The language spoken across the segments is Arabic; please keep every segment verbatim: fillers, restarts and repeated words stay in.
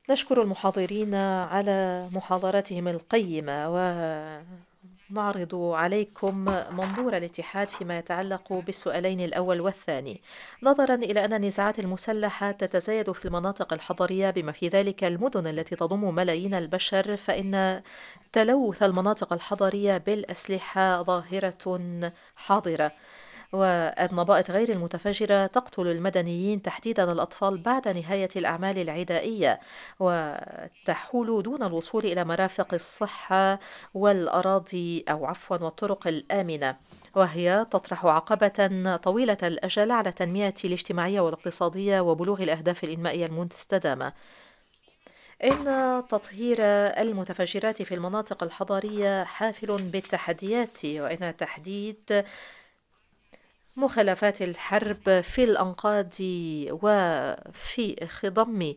نشكر المحاضرين على محاضراتهم القيمة، ونعرض عليكم منظور الاتحاد فيما يتعلق بالسؤالين الأول والثاني. نظرا إلى أن النزاعات المسلحة تتزايد في المناطق الحضرية بما في ذلك المدن التي تضم ملايين البشر، فإن تلوث المناطق الحضرية بالأسلحة ظاهرة حاضرة، والنبائط غير المتفجرة تقتل المدنيين تحديدا الأطفال بعد نهاية الأعمال العدائية، وتحول دون الوصول إلى مرافق الصحة والأراضي أو عفوا والطرق الآمنة، وهي تطرح عقبة طويلة الأجل على التنمية الاجتماعية والاقتصادية وبلوغ الأهداف الإنمائية المستدامة. إن تطهير المتفجرات في المناطق الحضرية حافل بالتحديات، وإن تحديد مخلفات الحرب في الأنقاض وفي خضم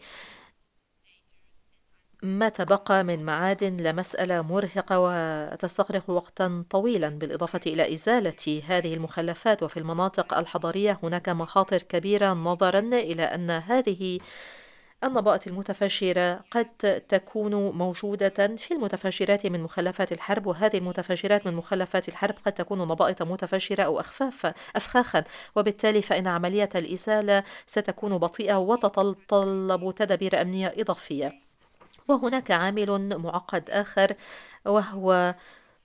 ما تبقى من معادن لمسألة مرهقة وتستغرق وقتا طويلا، بالإضافة إلى إزالة هذه المخلفات. وفي المناطق الحضرية هناك مخاطر كبيرة نظرا إلى أن هذه النبائط المتفجرة قد تكون موجودة في المتفجرات من مخلفات الحرب، وهذه المتفجرات من مخلفات الحرب قد تكون نبائط متفجرة أو أخفاف أفخاخا، وبالتالي فإن عملية الإزالة ستكون بطيئة وتتطلب تدابير أمنية إضافية. وهناك عامل معقد آخر، وهو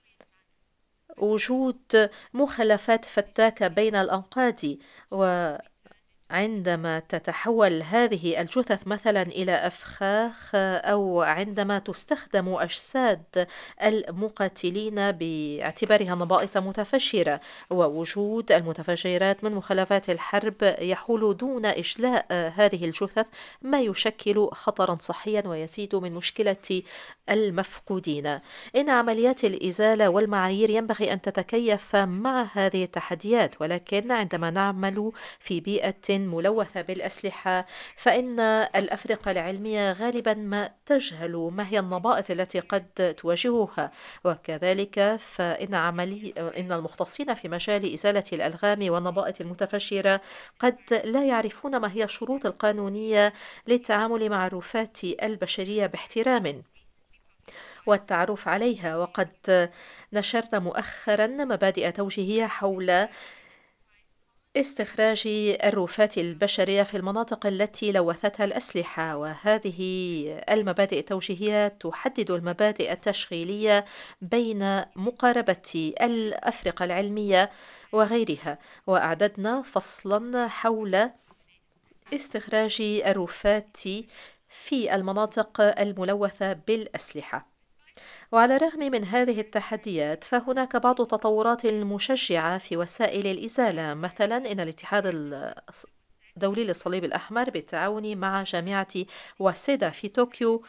وجود مخلفات فتاكة بين الأنقاض. و عندما تتحول هذه الجثث مثلا إلى أفخاخ، أو عندما تستخدم أجساد المقاتلين باعتبارها نبائط متفجرة، ووجود المتفجرات من مخلفات الحرب يحول دون إجلاء هذه الجثث، ما يشكل خطرا صحيا ويزيد من مشكلة المفقودين. إن عمليات الإزالة والمعايير ينبغي أن تتكيف مع هذه التحديات، ولكن عندما نعمل في بيئة ملوثة بالأسلحة فإن الأفرقة العلمية غالبا ما تجهل ما هي النبائط التي قد تواجهها، وكذلك فإن عملي إن المختصين في مجال إزالة الألغام والنبائط المتفجرة قد لا يعرفون ما هي الشروط القانونية للتعامل مع الرفات البشرية باحترام والتعرف عليها. وقد نشرنا مؤخرا مبادئ توجيهية حول استخراج الرفات البشرية في المناطق التي لوثتها الأسلحة، وهذه المبادئ التوجيهية تحدد المبادئ التشغيلية بين مقاربة الأفرقة العلمية وغيرها. وأعددنا فصلا حول استخراج الرفات في المناطق الملوثة بالأسلحة. وعلى الرغم من هذه التحديات فهناك بعض التطورات المشجعة في وسائل الإزالة. مثلا إن الاتحاد الدولي للصليب الأحمر بالتعاون مع جامعة واسيدا في طوكيو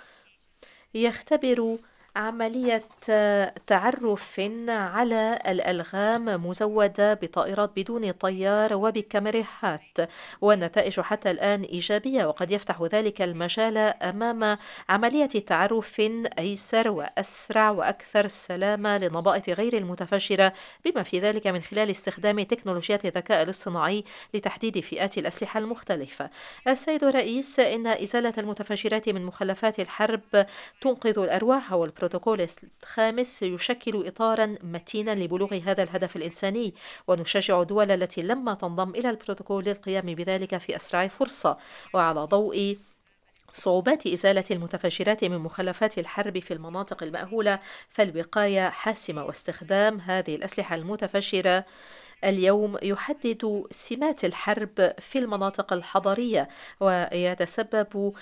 يختبر عملية تعرف على الألغام مزودة بطائرات بدون طيار وبكاميرات، والنتائج حتى الآن إيجابية، وقد يفتح ذلك المجال أمام عملية تعرف أيسر وأسرع وأكثر سلامة للنبائط غير المتفجرة، بما في ذلك من خلال استخدام تكنولوجيات الذكاء الاصطناعي لتحديد فئات الأسلحة المختلفة. السيد الرئيس، إن إزالة المتفجرات من مخلفات الحرب تنقذ الأرواح، والبروتوكول الخامس يشكل إطارا متينا لبلوغ هذا الهدف الإنساني، ونشجع الدول التي لم تنضم إلى البروتوكول للقيام بذلك في أسرع فرصة. وعلى ضوء صعوبات إزالة المتفجرات من مخلفات الحرب في المناطق المأهولة، فالوقاية حاسمة، واستخدام هذه الأسلحة المتفجرة اليوم يحدد سمات الحرب في المناطق الحضرية، ويتسبب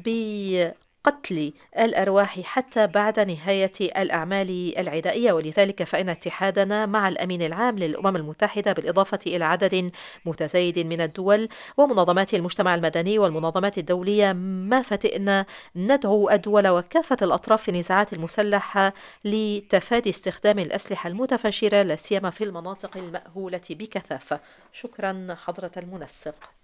بقتل الأرواح حتى بعد نهاية الأعمال العدائية. ولذلك فإن اتحادنا مع الأمين العام للأمم المتحدة، بالإضافة إلى عدد متزايد من الدول ومنظمات المجتمع المدني والمنظمات الدولية، ما فتئنا ندعو الدول وكافة الأطراف في النزاعات المسلحة لتفادي استخدام الأسلحة المتفجرة، لا سيما في المناطق المأهولة بكثافة. شكرا حضرة المنسق.